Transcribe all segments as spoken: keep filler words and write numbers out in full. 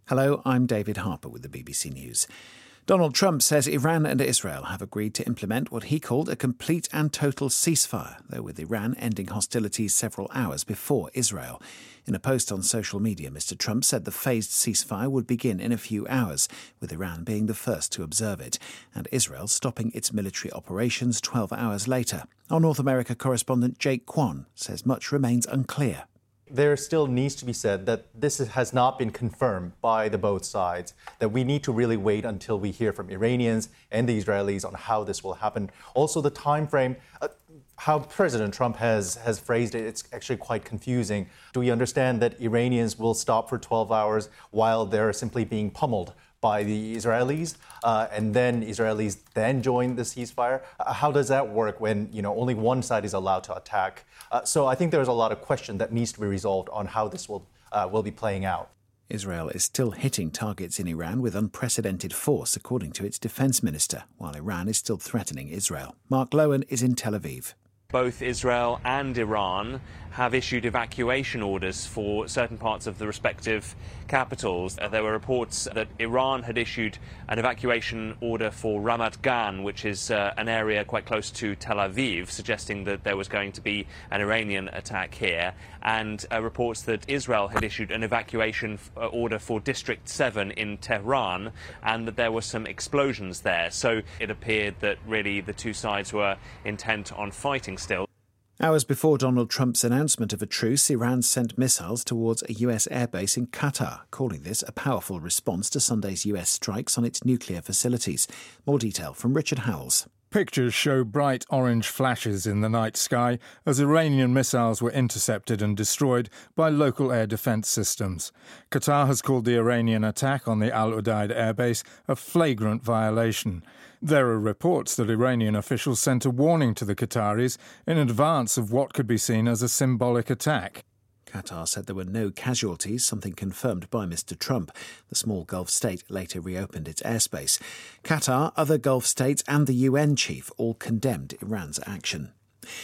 Hello, I'm David Harper with the B B C News. Donald Trump says Iran and Israel have agreed to implement what he called a complete and total ceasefire, though with Iran ending hostilities several hours before Israel. In a post on social media, Mister Trump said the phased ceasefire would begin in a few hours, with Iran being the first to observe it, and Israel stopping its military operations twelve hours later. Our North America correspondent Jake Kwan says much remains unclear. There still needs to be said that this has not been confirmed by the both sides, that we need to really wait until we hear from Iranians and the Israelis on how this will happen. Also, the time frame, uh, how President Trump has, has phrased it, it's actually quite confusing. Do we understand that Iranians will stop for twelve hours while they're simply being pummeled by the Israelis, uh, and then Israelis then join the ceasefire? Uh, how does that work when, you know, only one side is allowed to attack? Uh, so I think there's a lot of question that needs to be resolved on how this will uh, will be playing out. Israel is still hitting targets in Iran with unprecedented force, according to its defense minister, while Iran is still threatening Israel. Mark Lowen is in Tel Aviv. Both Israel and Iran have issued evacuation orders for certain parts of the respective capitals. Uh, there were reports that Iran had issued an evacuation order for Ramat Gan, which is uh, an area quite close to Tel Aviv, suggesting that there was going to be an Iranian attack here, and uh, reports that Israel had issued an evacuation f- uh, order for District seven in Tehran, and that there were some explosions there. So it appeared that really the two sides were intent on fighting still. Hours before Donald Trump's announcement of a truce, Iran sent missiles towards a U S airbase in Qatar, calling this a powerful response to Sunday's U S strikes on its nuclear facilities. More detail from Richard Howells. Pictures show bright orange flashes in the night sky as Iranian missiles were intercepted and destroyed by local air defence systems. Qatar has called the Iranian attack on the Al Udeid airbase a flagrant violation. There are reports that Iranian officials sent a warning to the Qataris in advance of what could be seen as a symbolic attack. Qatar said there were no casualties, something confirmed by Mister Trump. The small Gulf state later reopened its airspace. Qatar, other Gulf states and the U N chief all condemned Iran's action.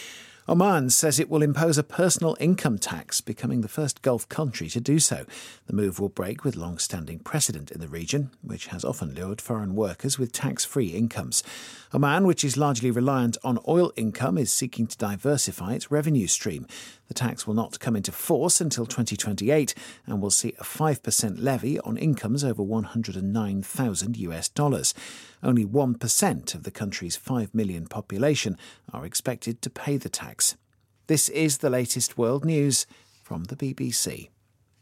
Oman says it will impose a personal income tax, becoming the first Gulf country to do so. The move will break with long-standing precedent in the region, which has often lured foreign workers with tax-free incomes. Oman, which is largely reliant on oil income, is seeking to diversify its revenue stream. The tax will not come into force until twenty twenty-eight and will see a five percent levy on incomes over one hundred nine thousand US dollars. Only one percent of the country's five million population are expected to pay the tax. This is the latest world news from the B B C.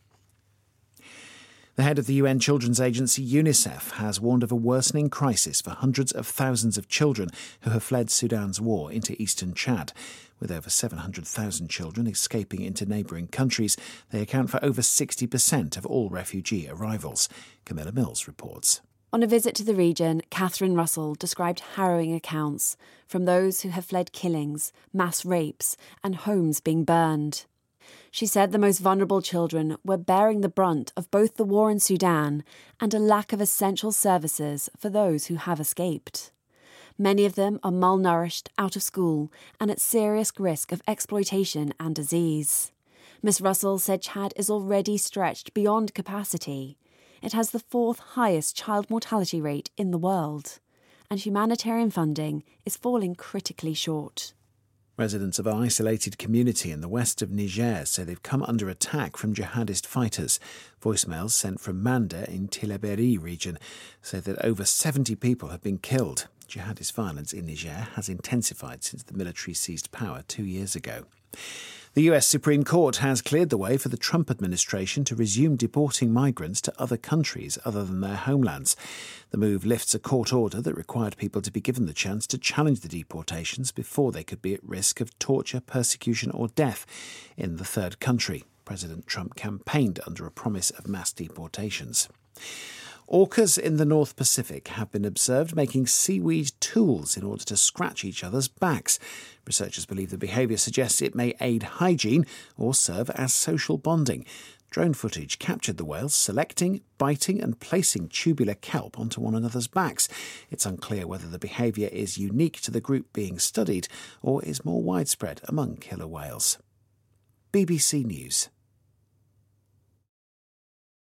The head of the U N Children's Agency, UNICEF, has warned of a worsening crisis for hundreds of thousands of children who have fled Sudan's war into eastern Chad. With over seven hundred thousand children escaping into neighbouring countries, they account for over sixty percent of all refugee arrivals. Camilla Mills reports. On a visit to the region, Catherine Russell described harrowing accounts from those who have fled killings, mass rapes, and homes being burned. She said the most vulnerable children were bearing the brunt of both the war in Sudan and a lack of essential services for those who have escaped. Many of them are malnourished, out of school, and at serious risk of exploitation and disease. Miss Russell said Chad is already stretched beyond capacity. It has the fourth highest child mortality rate in the world, and humanitarian funding is falling critically short. Residents of an isolated community in the west of Niger say they've come under attack from jihadist fighters. Voicemails sent from Manda in Tillabéri region say that over seventy people have been killed. Jihadist violence in Niger has intensified since the military seized power two years ago. The U S Supreme Court has cleared the way for the Trump administration to resume deporting migrants to other countries other than their homelands. The move lifts a court order that required people to be given the chance to challenge the deportations before they could be at risk of torture, persecution or death in the third country. President Trump campaigned under a promise of mass deportations. Orcas in the North Pacific have been observed making seaweed tools in order to scratch each other's backs. Researchers believe the behaviour suggests it may aid hygiene or serve as social bonding. Drone footage captured the whales selecting, biting and placing tubular kelp onto one another's backs. It's unclear whether the behaviour is unique to the group being studied or is more widespread among killer whales. B B C News.